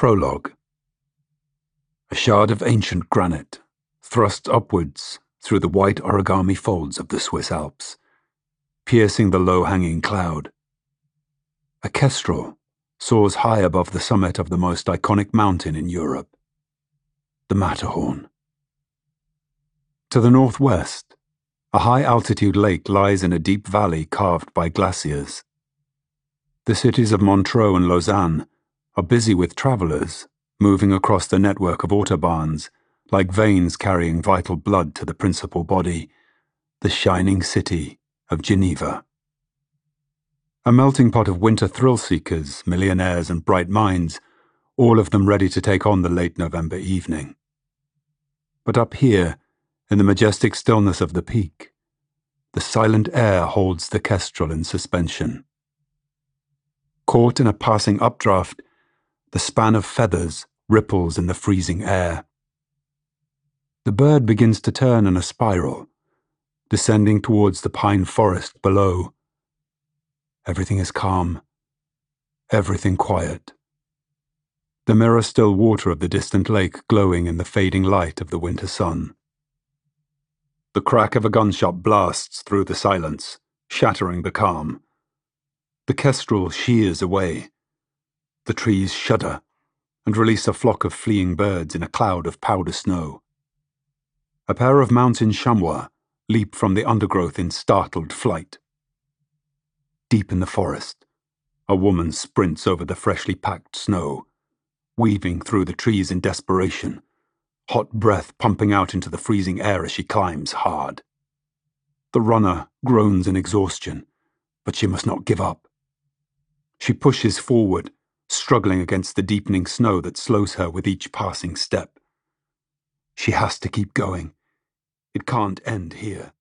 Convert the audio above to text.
Prologue. A shard of ancient granite thrust upwards through the white origami folds of the Swiss Alps, piercing the low-hanging cloud. A kestrel soars high above the summit of the most iconic mountain in Europe, the Matterhorn. To the northwest, a high-altitude lake lies in a deep valley carved by glaciers. The cities of Montreux and Lausanne are busy with travelers moving across the network of autobahns like veins carrying vital blood to the principal body, the shining city of Geneva. A melting pot of winter thrill-seekers, millionaires and bright minds, all of them ready to take on the late November evening. But up here, in the majestic stillness of the peak, the silent air holds the kestrel in suspension. Caught in a passing updraft, the span of feathers ripples in the freezing air. The bird begins to turn in a spiral, descending towards the pine forest below. Everything is calm, everything quiet. The mirror-still water of the distant lake glowing in the fading light of the winter sun. The crack of a gunshot blasts through the silence, shattering the calm. The kestrel shears away. The trees shudder and release a flock of fleeing birds in a cloud of powder snow. A pair of mountain chamois leap from the undergrowth in startled flight. Deep in the forest, a woman sprints over the freshly packed snow, weaving through the trees in desperation, hot breath pumping out into the freezing air as she climbs hard. The runner groans in exhaustion, but she must not give up. She pushes forward, struggling against the deepening snow that slows her with each passing step. She has to keep going. It can't end here.